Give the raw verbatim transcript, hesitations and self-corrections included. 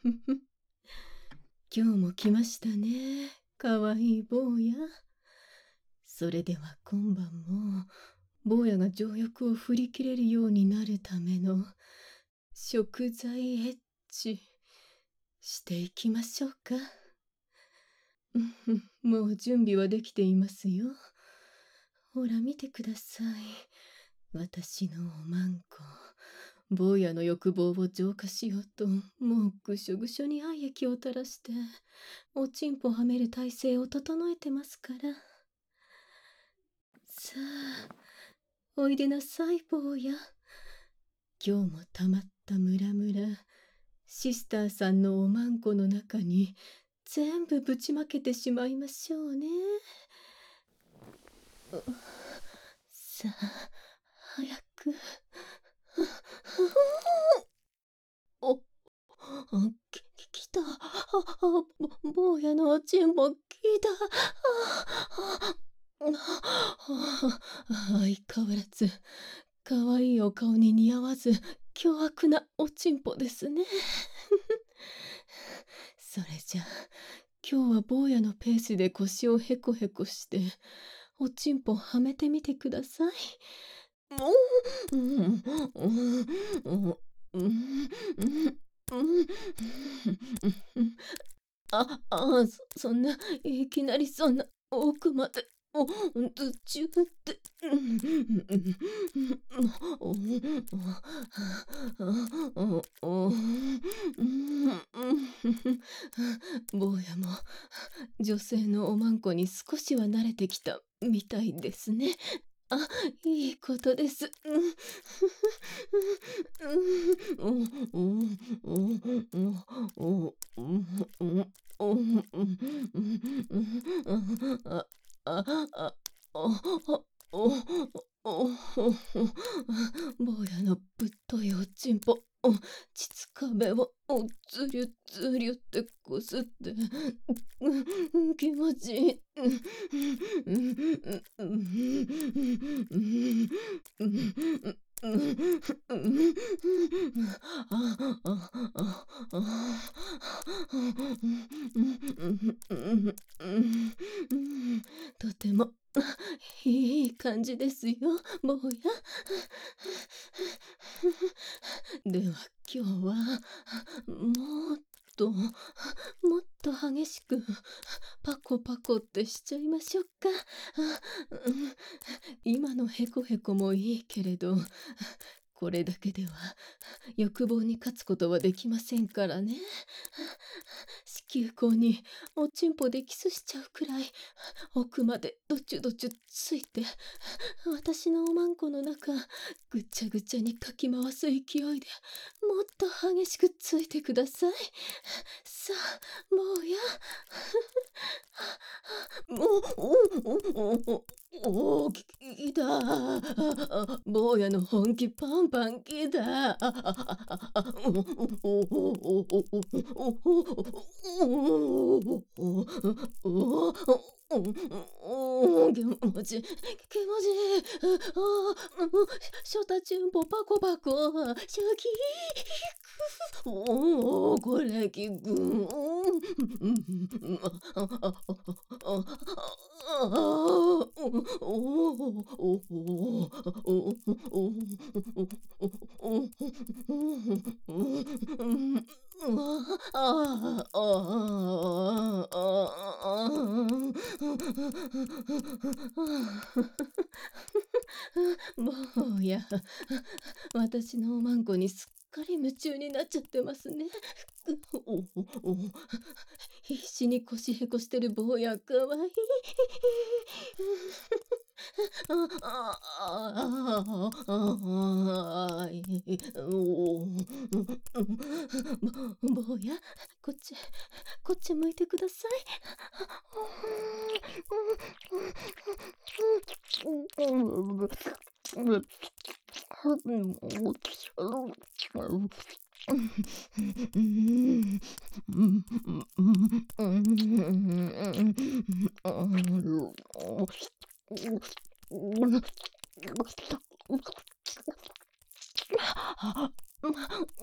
今日も来ましたね、かわいい坊や。それでは今晩も坊やが情欲を振り切れるようになるための食材エッチしていきましょうか。もう準備はできていますよ。ほら見てください。私のおまんこ。坊やの欲望を浄化しようと、もうぐしょぐしょに愛液を垂らして、おちんぽはめる体勢を整えてますから。さあ、おいでなさい、坊や。今日もたまったムラムラ、シスターさんのおまんこの中に全部ぶちまけてしまいましょうね。さあ、早く。お、き、きた。ぼ、坊やのおちんぽきた。相変わらず、かわいいお顔に似合わず、凶悪なおちんぽですね。それじゃあ、今日は坊やのペースで腰をへこへこして、おちんぽはめてみてください。あ、あ、そ、そんな、いきなりそんな、奥まで、お、ずちゅって、坊やも、女性のおまんこに少しは慣れてきたみたいですね。あ、いいことです。坊やのぶっといおちんぽ、膣壁をずりゅずりゅってこすって、気持ちいい。とてもいい感じですよ、坊や。では今日はもっともっと激しくパコパコってしちゃいましょうか。今のヘコヘコもいいけれど、これだけでは欲望に勝つことはできませんからね。子宮口におちんぽでキスしちゃうくらい奥までどちゅどちゅついて、私のおまんこの中ぐちゃぐちゃにかき回す勢いでもっと激しくついてください。さあ、坊や。おお、きた。坊やの本気パンパンきた。気持ちいい、気持ちいい。ショタチュンポパコパコ、シャキー。おお、これきくん。坊や、私のおまんこにすっかり夢中になっちゃってますね。必死に腰へこしてる坊やかわいい。坊や、こっちこっち向いてください。